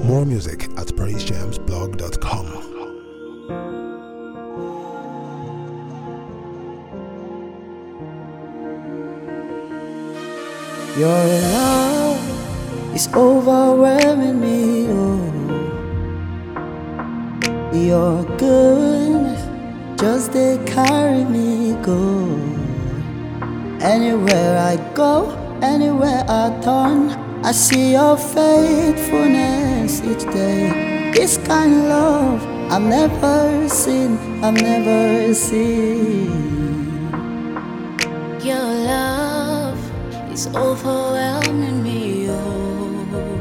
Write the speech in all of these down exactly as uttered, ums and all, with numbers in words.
More music at praise jams blog dot com. Your love is overwhelming me, oh. Your goodness just they carry me go. Anywhere I go, anywhere I turn, I see your faithfulness each day. This kind of love I've never seen, I've never seen. Your love is overwhelming me, oh.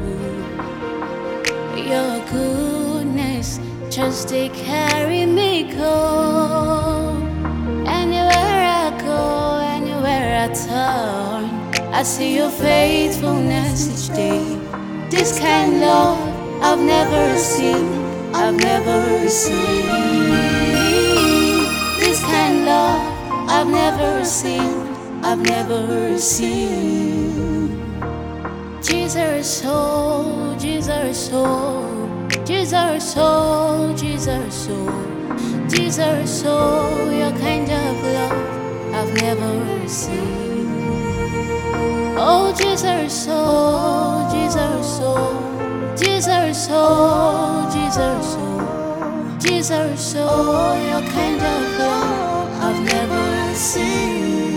Your goodness just they carry me go. Anywhere I go, anywhere I turn, I see your faithfulness each day. This kind of love I've never seen, I've never seen. This kind of love I've never seen, I've never seen. Jesus, oh, Jesus, oh, Jesus, oh, Jesus, oh, Jesus, oh, your kind of love I've never seen. Oh, Jesus, oh, Jesus, oh, Jesus, oh, Jesus, oh, Jesus, oh, your kind of love I've never seen.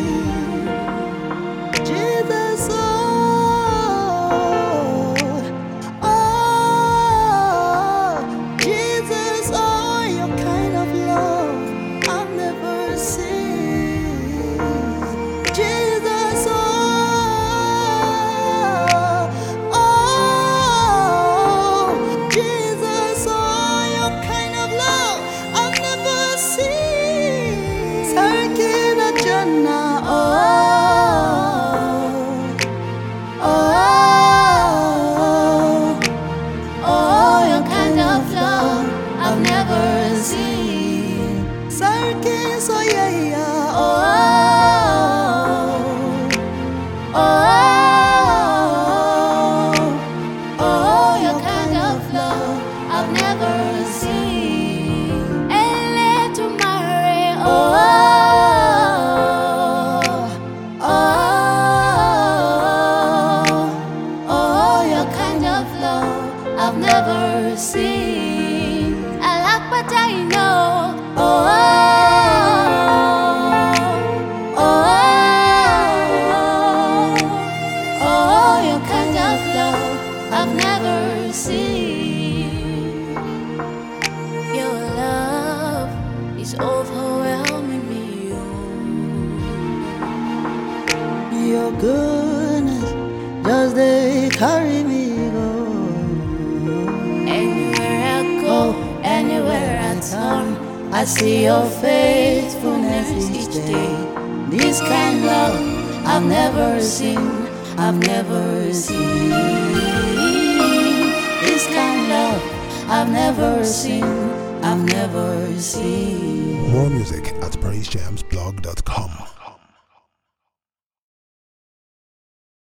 Jesus, oh, oh, Jesus, oh, your kind of love I've never seen. Jesus, oh, oh, Jesus, oh, your kind of love I've never seen. Sarkina Jannah, oh. I've never seen. Sarkin, so yeah, yeah. Oh, oh, oh, oh, your kind of love I've never seen. Elle to marry, oh, oh, oh, your kind of love I've never seen. But I know, oh, oh, oh, oh, your kind of love I've never seen. Your love is overwhelming me, oh. Your goodness just they carry me go. Anywhere I go, anywhere I turn, I see your faithfulness each day. This kind of love I've never seen, I've never seen. This kind of love I've never seen, I've never seen. More music at praise jams blog dot com.